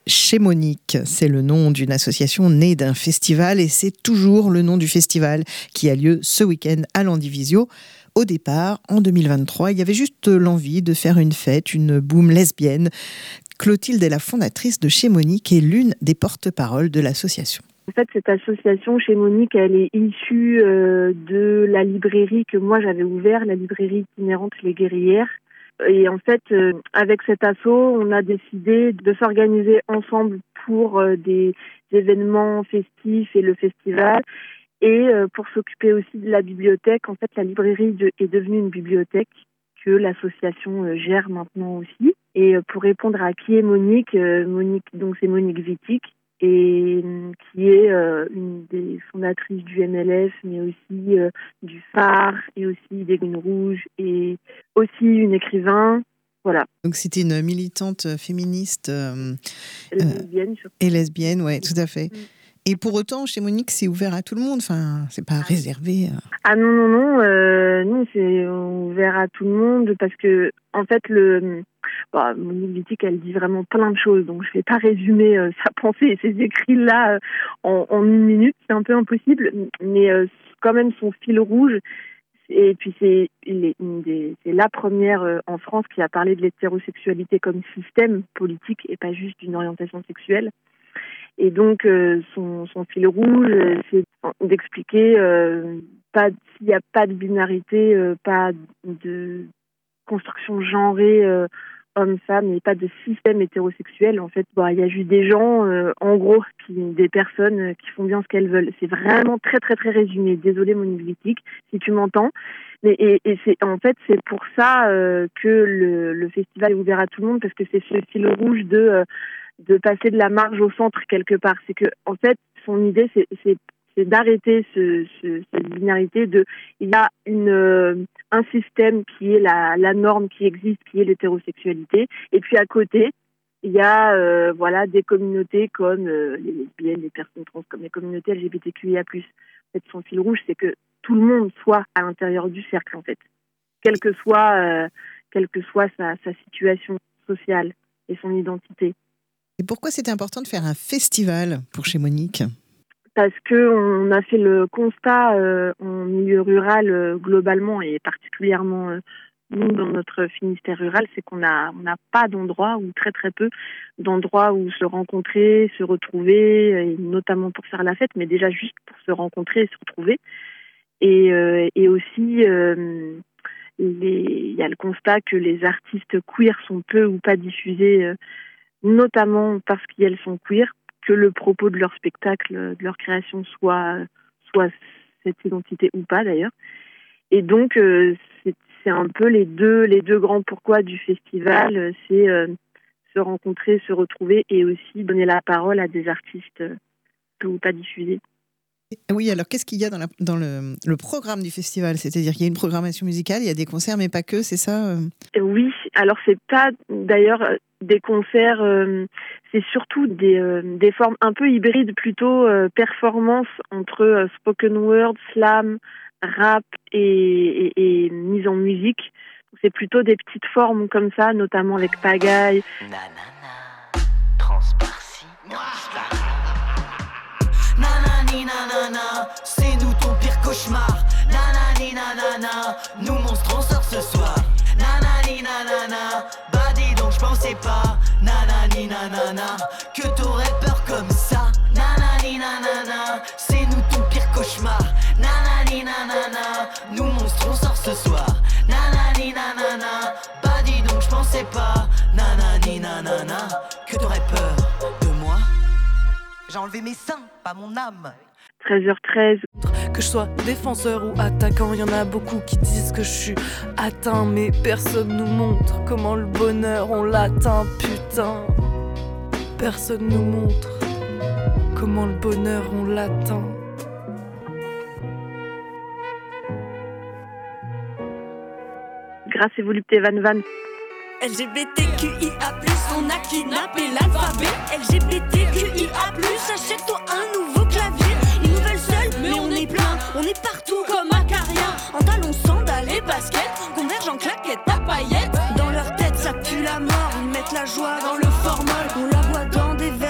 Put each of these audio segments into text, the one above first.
Chez Monique, c'est le nom d'une association née d'un festival et c'est toujours le nom du festival qui a lieu ce week-end à Landivisiau. Au départ, en 2023, il y avait juste l'envie de faire une fête, une boum lesbienne. Clotilde est la fondatrice de Chez Monique et l'une des porte-paroles de l'association. En fait, cette association Chez Monique, elle est issue de la librairie que moi j'avais ouverte, la librairie itinérante Les Guerrières. Et en fait, avec cet asso, on a décidé de s'organiser ensemble pour des événements festifs et le festival. Et pour s'occuper aussi de la bibliothèque, en fait, la librairie est devenue une bibliothèque que l'association gère maintenant aussi. Et pour répondre à qui est Monique, donc c'est Monique Wittig, et qui est une des fondatrices du MLF, mais aussi du Phare, et aussi des Lunes Rouges, et aussi une écrivain. Voilà. Donc c'était une militante féministe lesbienne, et lesbienne, ouais, tout à fait. Et pour autant, Chez Monique, c'est ouvert à tout le monde. Enfin, c'est pas réservé. Ah non, non, c'est ouvert à tout le monde parce que en fait Monique Wittig, elle dit vraiment plein de choses, donc je vais pas résumer sa pensée et ses écrits là en une minute, c'est un peu impossible, mais quand même son fil rouge. Et puis c'est la première en France qui a parlé de l'hétérosexualité comme système politique et pas juste d'une orientation sexuelle. Et donc son fil rouge, c'est d'expliquer s'il n'y a pas de binarité, pas de construction genrée homme-femme et pas de système hétérosexuel. En fait, il y a juste des gens, en gros, des personnes qui font bien ce qu'elles veulent. C'est vraiment très très très résumé. Désolée Monique Wittig, si tu m'entends. Mais c'est pour ça que le festival est ouvert à tout le monde, parce que c'est ce fil rouge de passer de la marge au centre quelque part. C'est que en fait son idée c'est d'arrêter cette binarité il y a un système qui est la norme qui existe, qui est l'hétérosexualité, et puis à côté il y a des communautés comme les lesbiennes, les personnes trans, comme les communautés LGBTQIA+. En fait, son fil rouge, c'est que tout le monde soit à l'intérieur du cercle, en fait, quelle que soit sa situation sociale et son identité. Et pourquoi c'était important de faire un festival pour Chez Monique ? Parce qu'on a fait le constat en milieu rural globalement, et particulièrement nous dans notre Finistère rural, c'est qu'on n'a pas d'endroit, ou très très peu d'endroits où se rencontrer, se retrouver, et notamment pour faire la fête, mais déjà juste pour se rencontrer et se retrouver. Et aussi il y a le constat que les artistes queer sont peu ou pas diffusés, notamment parce qu'elles sont queer, que le propos de leur spectacle, de leur création soit cette identité ou pas d'ailleurs. Et donc c'est un peu les deux grands pourquoi du festival, c'est se rencontrer, se retrouver, et aussi donner la parole à des artistes peu ou pas diffusés. Oui, alors qu'est-ce qu'il y a dans le programme du festival ? C'est-à-dire qu'il y a une programmation musicale, il y a des concerts, mais pas que, c'est ça ? Oui, alors c'est pas d'ailleurs des concerts, c'est surtout des formes un peu hybrides, plutôt performance entre spoken word, slam, rap et mise en musique. C'est plutôt des petites formes comme ça, notamment avec Pagaille. Nanana, trans par-ci, trans par-là. Nanani nanana, c'est nous ton pire cauchemar. Nanani nanana, nous monstres on sort ce soir. Nanani nanana, bah dis donc j'pensais pas. Nanani nanana, que t'aurais peur comme ça. Nanani nanana, c'est nous ton pire cauchemar. Nanani nanana, nous monstres on sort ce soir. Nanani nanana, bah dis donc j'pensais pas. Nanani nanana, que t'aurais peur de moi. J'ai enlevé mes seins, pas mon âme. 13h13. Que je sois défenseur ou attaquant, y en a beaucoup qui disent que je suis atteint, mais personne nous montre comment le bonheur on l'atteint, putain. Personne nous montre comment le bonheur on l'atteint. Grâce et volupté Van Van. LGBTQIA+, on a kidnappé l'alphabet. LGBTQIA+, achète-toi un nouveau clavier. Ils nous veulent seuls, mais on est plein. On est partout comme acariens. En talons, sandales et baskets, converge en claquettes à paillettes. Dans leur tête, ça pue la mort. Ils mettent la joie dans le formol. On la voit dans des verres.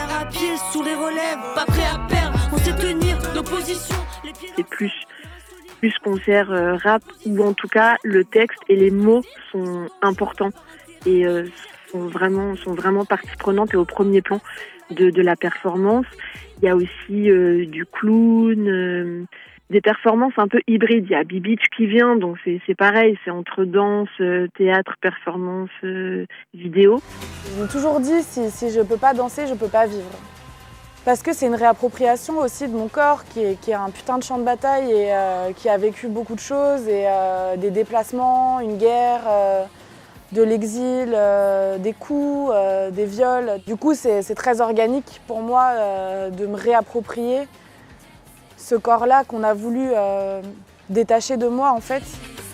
c'est plus concert rap, où en tout cas le texte et les mots sont importants et sont vraiment partie prenante et au premier plan de la performance. Il y a aussi du clown, des performances un peu hybrides. Il y a B-Beach qui vient, donc c'est pareil, c'est entre danse, théâtre, performance, vidéo. Je me suis toujours dit, si je peux pas danser, je peux pas vivre. Parce que c'est une réappropriation aussi de mon corps qui est un putain de champ de bataille et qui a vécu beaucoup de choses, et des déplacements, une guerre, de l'exil, des coups, des viols. Du coup, c'est très organique pour moi de me réapproprier ce corps-là qu'on a voulu détacher de moi, en fait.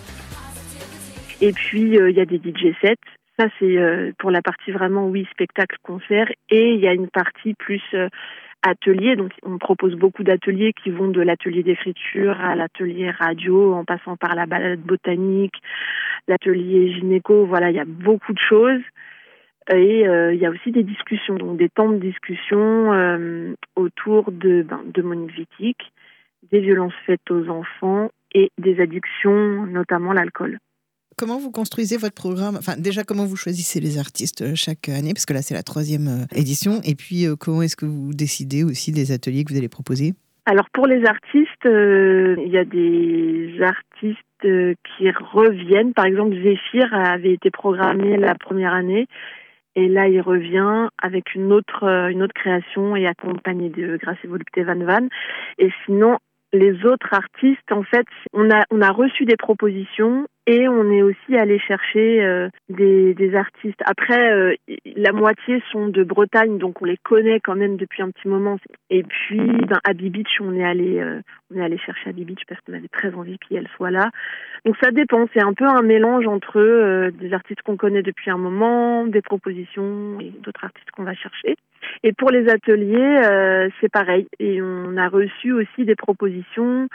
Et puis, il y a des DJ sets. Ça, c'est pour la partie vraiment, oui, spectacle, concert. Et il y a une partie plus atelier. Donc, on propose beaucoup d'ateliers qui vont de l'atelier d'écriture à l'atelier radio, en passant par la balade botanique, l'atelier gynéco. Voilà, il y a beaucoup de choses. Et il y a aussi des discussions, donc des temps de discussion autour de Monique Wittig, des violences faites aux enfants et des addictions, notamment l'alcool. Comment vous construisez votre programme ? Enfin, déjà, comment vous choisissez les artistes chaque année ? Parce que là, c'est la 3e édition. Et puis, comment est-ce que vous décidez aussi des ateliers que vous allez proposer ? Alors, pour les artistes, il y a des artistes qui reviennent. Par exemple, Zéphyr avait été programmé la première année. Et là, il revient avec une autre création et accompagné de Grâce et Volupté Van Van. Et sinon, les autres artistes, en fait, on a reçu des propositions et on est aussi allé chercher des artistes. Après, la moitié sont de Bretagne, donc on les connaît quand même depuis un petit moment. Et puis, à B-Beach, on est allé chercher à B-Beach parce qu'on avait très envie qu'elle soit là. Donc ça dépend, c'est un peu un mélange entre des artistes qu'on connaît depuis un moment, des propositions et d'autres artistes qu'on va chercher. Et pour les ateliers, c'est pareil. Et on a reçu aussi des propositions.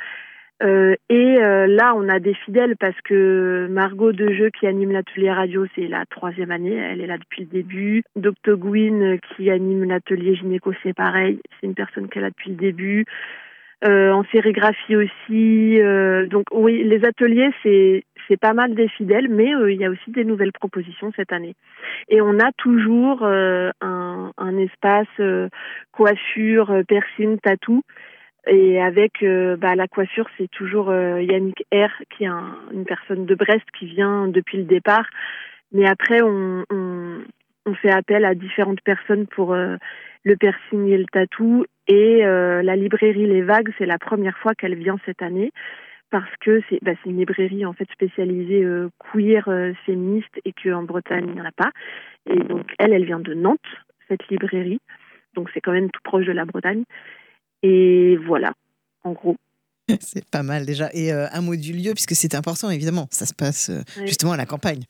Là, on a des fidèles parce que Margot Dejeu, qui anime l'atelier radio, c'est la 3e année. Elle est là depuis le début. Dr Gwyn, qui anime l'atelier gynéco, c'est pareil. C'est une personne qui est là depuis le début. En sérigraphie aussi. Donc oui, les ateliers, c'est pas mal des fidèles, mais il y a aussi des nouvelles propositions cette année. Et on a toujours un espace coiffure, piercing, tatou. Et avec la coiffure, c'est toujours Yannick R, qui est une personne de Brest qui vient depuis le départ. Mais après, on fait appel à différentes personnes pour le piercing et le tatou. Et la librairie Les Vagues, c'est la première fois qu'elle vient cette année parce que c'est une librairie en fait spécialisée queer, féministe, et qu'en Bretagne, il n'y en a pas. Et donc, elle vient de Nantes, cette librairie. Donc, c'est quand même tout proche de la Bretagne. Et voilà, en gros. C'est pas mal déjà. Et un mot du lieu, puisque c'est important, évidemment. Ça se passe justement à la campagne.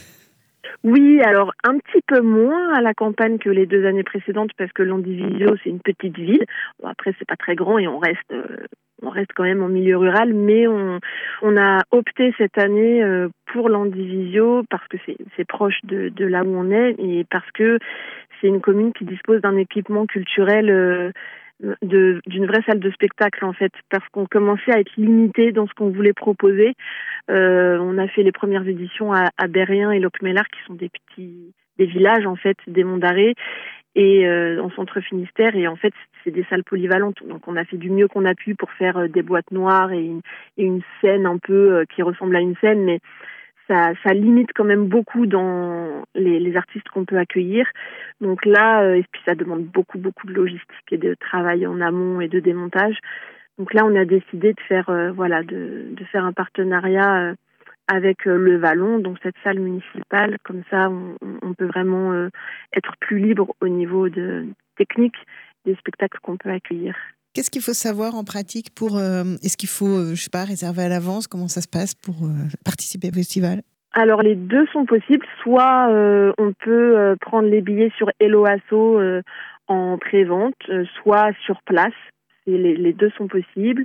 Oui, alors un petit peu moins à la campagne que les 2 années précédentes, parce que Landivisiau, c'est une petite ville. Bon, après, c'est pas très grand et on reste quand même en milieu rural, mais on a opté cette année pour Landivisiau parce que c'est proche de là où on est et parce que c'est une commune qui dispose d'un équipement culturel d'une vraie salle de spectacle en fait, parce qu'on commençait à être limité dans ce qu'on voulait proposer. On a fait les premières éditions à Berrien et Locmelar, qui sont des villages en fait, des monts d'arrêt, et en centre Finistère, et en fait c'est des salles polyvalentes. Donc on a fait du mieux qu'on a pu pour faire des boîtes noires et une scène un peu qui ressemble à une scène, mais ça limite quand même beaucoup dans les artistes qu'on peut accueillir. Donc là, et puis ça demande beaucoup de logistique et de travail en amont et de démontage. Donc là, on a décidé de faire de faire un partenariat avec le Vallon, donc cette salle municipale. Comme ça, on peut vraiment être plus libre au niveau de technique des spectacles qu'on peut accueillir. Qu'est-ce qu'il faut savoir en pratique pour... est-ce qu'il faut, réserver à l'avance ? Comment ça se passe pour participer au festival ? Alors, les deux sont possibles. Soit on peut prendre les billets sur Hello Asso en pré-vente, soit sur place. Les deux sont possibles.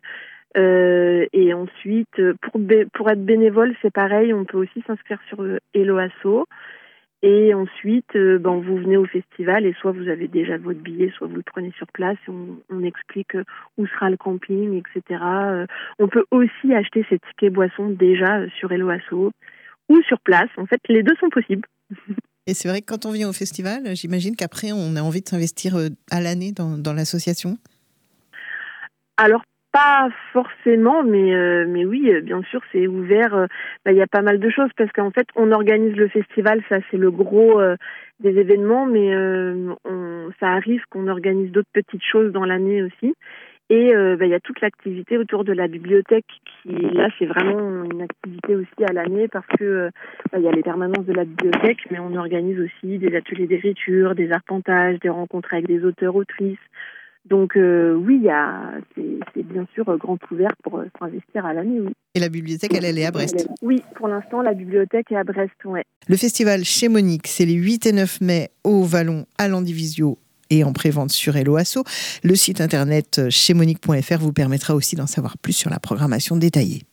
Et ensuite, pour être bénévole, c'est pareil. On peut aussi s'inscrire sur Hello Asso. Et ensuite, vous venez au festival et soit vous avez déjà votre billet, soit vous le prenez sur place. On explique où sera le camping, etc. On peut aussi acheter ses tickets boissons déjà sur Hello Asso ou sur place. En fait, les deux sont possibles. Et c'est vrai que quand on vient au festival, j'imagine qu'après, on a envie de s'investir à l'année dans l'association. Alors, pas forcément, mais oui, bien sûr, c'est ouvert. Il y a pas mal de choses parce qu'en fait, on organise le festival, ça c'est le gros des événements, mais ça arrive qu'on organise d'autres petites choses dans l'année aussi. Et il y a toute l'activité autour de la bibliothèque qui, là, c'est vraiment une activité aussi à l'année parce que il y a les permanences de la bibliothèque, mais on organise aussi des ateliers d'écriture, des arpentages, des rencontres avec des auteurs-autrices. Donc oui, c'est bien sûr grand ouvert pour s'investir à l'année, oui. Et la bibliothèque, elle est à Brest. Oui, pour l'instant, la bibliothèque est à Brest, ouais. Le festival chez Monique, c'est les 8 et 9 mai au Vallon, à Landivisio et en prévente sur Hello Asso. Le site internet cheesmonique.fr vous permettra aussi d'en savoir plus sur la programmation détaillée.